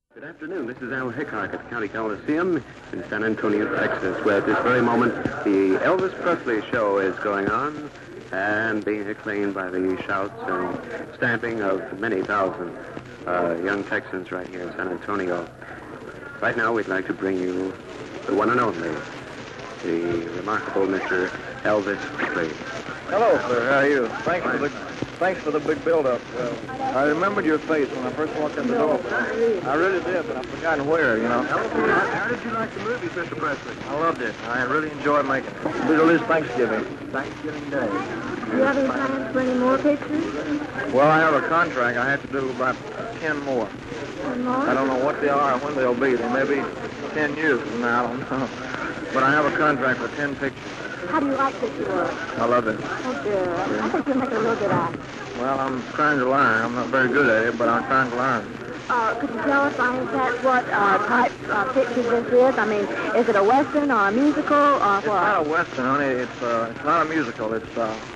Good afternoon. This is Al Hickok at the County Coliseum in San Antonio, Texas, where at this very moment the Elvis Presley show is going on and being acclaimed by the shouts and stamping of many thousand young Texans right here in San Antonio. Right now, we'd like to bring you the one and only, the remarkable Mr. Elvis Presley. Hello, sir. How are you? Thanks for the big build-up. I remembered your face when I first walked in the door. I really did, but I've forgotten where, you know. How did you like the movies, Mr. Presley? I loved it. I really enjoyed making it. It is Thanksgiving. Thanksgiving Day. Do you have any plans for any more pictures? Well, I have a contract. I have to do about 10 more. 10 more? I don't know what they are or when they'll be. They may be 10 years from now. I don't know. But I have a contract for 10 pictures. How do you like picture work? I love it. Oh, good. I think you'll make a real good eye. Well, I'm trying to learn. I'm not very good at it, but I'm trying to learn. Could you tell us by any chance what type of picture this is? I mean, is it a Western or a musical or what? It's not a Western, honey. It's not a musical. It's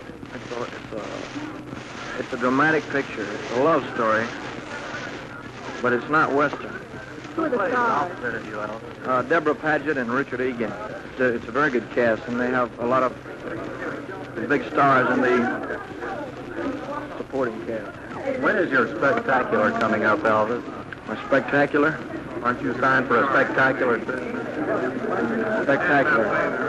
a dramatic picture. It's a love story, but it's not Western. Who are the stars? Deborah Paget and Richard Egan. It's a very good cast, and they have a lot of big stars in the supporting cast. When is your spectacular coming up, Elvis? My spectacular? Aren't you signed for a spectacular? Spectacular.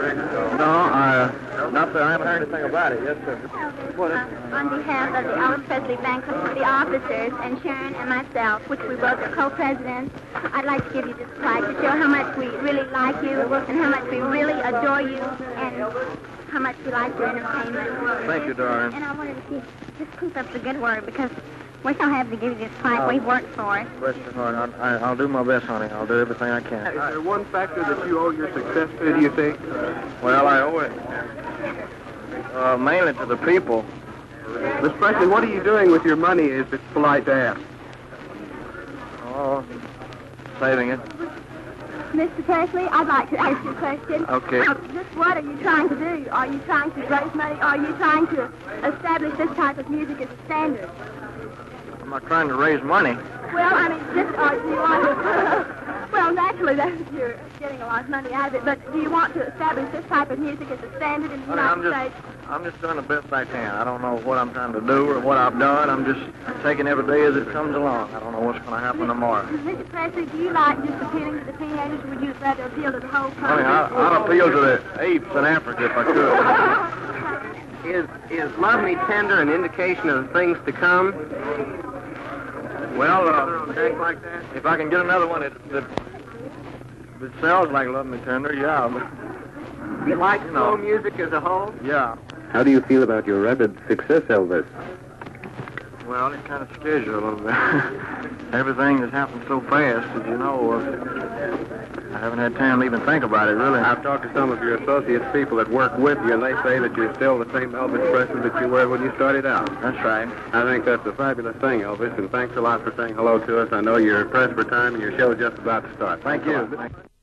No, not that I haven't heard anything about it. Yes, sir. On behalf of the Elvis Presley Bank, the officers, and Sharon and myself, which we both are co-presidents, I'd like to give you this plaque to show how much we really like you and how much we really adore you and how much we like your entertainment. Thank you, darling. And I wanted to see, just keep up the good work because we're so happy to give you this plaque. We've worked for it. Bless your heart. I'll do my best, honey. I'll do everything I can. Is there one factor that you owe your success to, do you think? Well, I owe it mainly to the people. Miss Presley, what are you doing with your money, if it's polite to ask? Oh, saving it. Mr. Presley, I'd like to ask you a question. Okay. Just what are you trying to do? Are you trying to raise money? Are you trying to establish this type of music as a standard? I'm not trying to raise money. Well, I mean, do you want to... Well, naturally, you're getting a lot of money out of it, but do you want to establish this type of music as a standard in the United States? I'm just doing the best I can. I don't know what I'm trying to do or what I've done. I'm just taking every day as it comes along. I don't know what's going to happen tomorrow. Mr. Presley, do you like just appealing to the teenagers, or would you rather appeal to the whole country? I mean, I'd appeal to the apes in Africa if I could. Is Love Me Tender an indication of things to come? Well, like that. If I can get another one that sounds like Love Me Tender, yeah. But, You like slow music as a whole? yeah. How do you feel about your rapid success, Elvis? Well, it kind of scares you a little bit. Everything has happened so fast, as you know. I haven't had time to even think about it, really. I've talked to some of your associates, people that work with you, and they say that you're still the same Elvis Presley that you were when you started out. That's right. I think that's a fabulous thing, Elvis, and thanks a lot for saying hello to us. I know you're pressed for time, and your show's just about to start. Thank you.